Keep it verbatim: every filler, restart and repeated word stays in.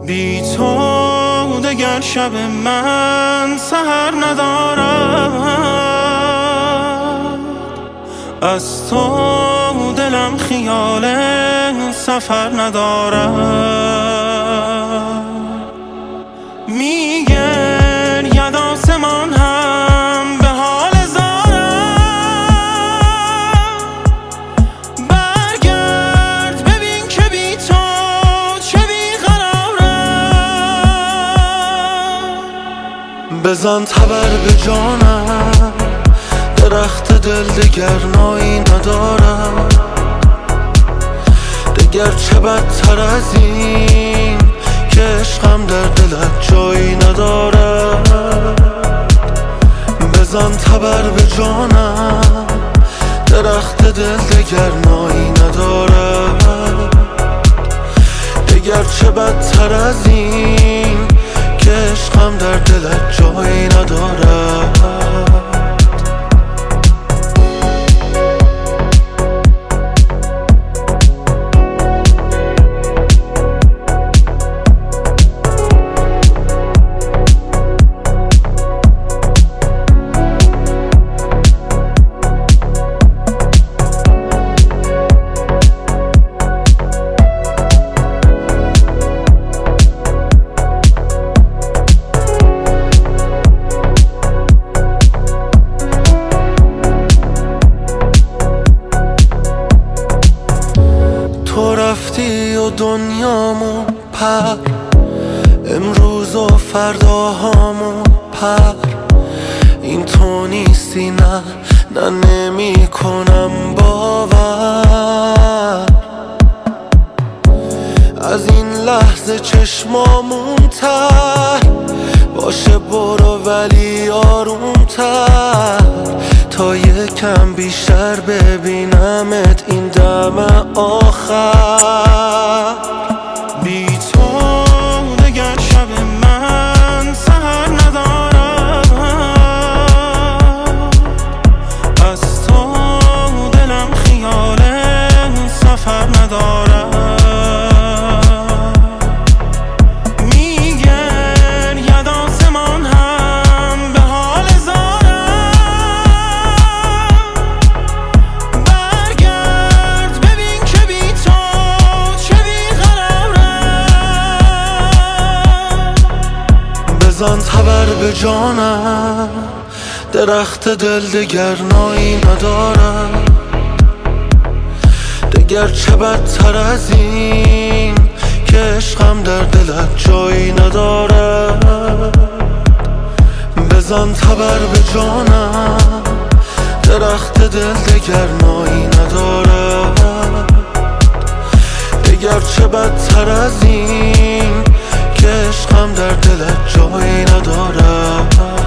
بی تو دگر شب من سحر ندارم، از تو دلم خیال سفر ندارم. میگرید آسمان هم به حال زارم، برگرد ببین که بی تو چه بیقرارم. بزن تبر به جانم، درخت دل دگر نایی ندارم. دگر چه بدتر از این که عشقم در دلت جایی ندارد. بزن تبر به جانم، درخت دل دگر نایی ندارد. دگر چه بدتر از این که عشقم در دلت جایی ندارد. تو رفتی و دنیامو پر، امروز و فرداهامو پر. این تو نیستی، نه نه نمی کنم باور. از این لحظه چشمامون تر باشه، برو ولی آرومتر تا یکم بیشتر ببینمت این دم آخر. بی تو دگر شب من سحر ندارم، از تو دلم خیال سفر ندارم. میگرید آسمان هم به حال زارم، برگرد ببین که بی تو چه بیقرارم. بزن تبر به جانم، درخت دل دگر نایی ندارم. دگر چه بدتر از این که عشقم در دلت جایی ندارد. بزن تبر به جانم، درخت دل دگر نایی ندارد. دگر چه بدتر از این که عشقم در دلت جایی ندارد.